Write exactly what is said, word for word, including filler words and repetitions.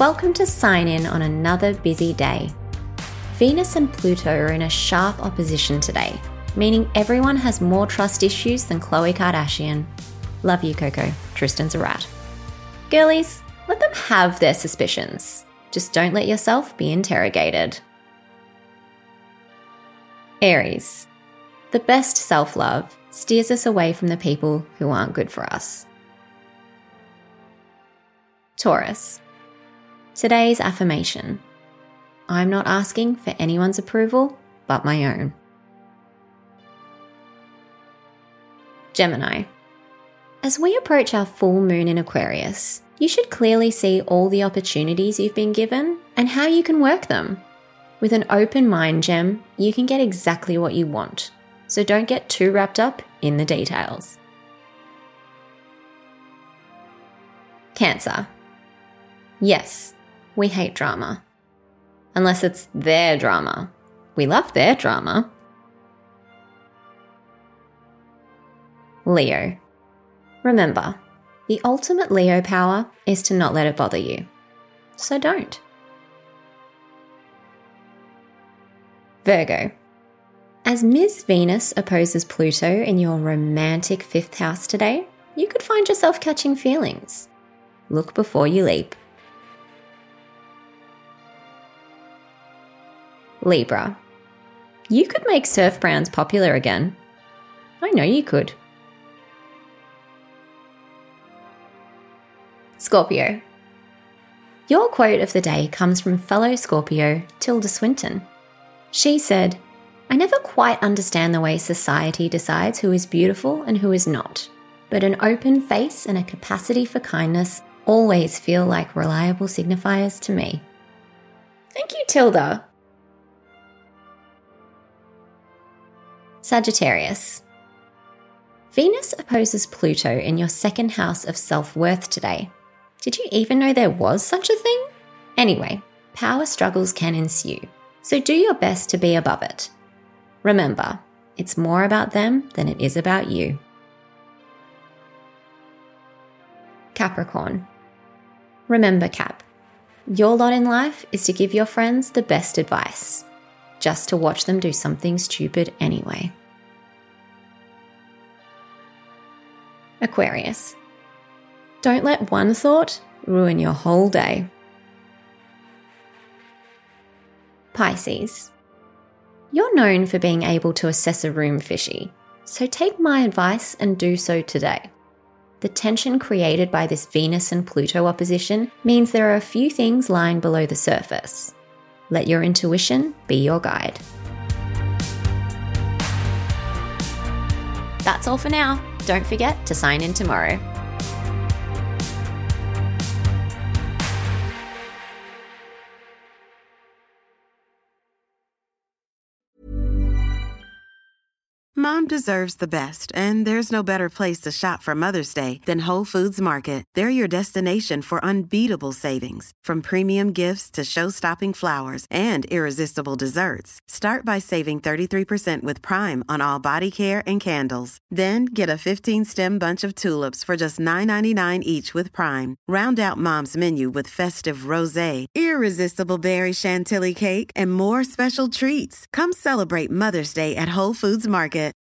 Welcome to Sign In on another busy day. Venus and Pluto are in a sharp opposition today, meaning everyone has more trust issues than Khloe Kardashian. Love you, Coco. Tristan's a rat. Girlies, let them have their suspicions. Just don't let yourself be interrogated. Aries. The best self-love steers us away from the people who aren't good for us. Taurus. Today's affirmation. I'm not asking for anyone's approval but my own. Gemini. As we approach our full moon in Aquarius, you should clearly see all the opportunities you've been given and how you can work them. With an open mind, Gem, you can get exactly what you want, so don't get too wrapped up in the details. Cancer. Yes, we hate drama. Unless it's their drama. We love their drama. Leo. Remember, the ultimate Leo power is to not let it bother you. So don't. Virgo. As Miz Venus opposes Pluto in your romantic fifth house today, you could find yourself catching feelings. Look before you leap. Libra. You could make surf brands popular again. I know you could. Scorpio. Your quote of the day comes from fellow Scorpio, Tilda Swinton. She said, I never quite understand the way society decides who is beautiful and who is not, but an open face and a capacity for kindness always feel like reliable signifiers to me. Thank you, Tilda. Sagittarius. Venus opposes Pluto in your second house of self-worth today. Did you even know there was such a thing? Anyway, power struggles can ensue, so do your best to be above it. Remember, it's more about them than it is about you. Capricorn. Remember, Cap, your lot in life is to give your friends the best advice, just to watch them do something stupid anyway. Aquarius. Don't let one thought ruin your whole day. Pisces. You're known for being able to assess a room fishy, so take my advice and do so today. The tension created by this Venus and Pluto opposition means there are a few things lying below the surface. Let your intuition be your guide. That's all for now. Don't forget to sign in tomorrow. Mom deserves the best, and there's no better place to shop for Mother's Day than Whole Foods Market. They're your destination for unbeatable savings, from premium gifts to show-stopping flowers and irresistible desserts. Start by saving thirty-three percent with Prime on all body care and candles. Then get a fifteen-stem bunch of tulips for just nine ninety-nine each with Prime. Round out Mom's menu with festive rosé, irresistible berry chantilly cake, and more special treats. Come celebrate Mother's Day at Whole Foods Market.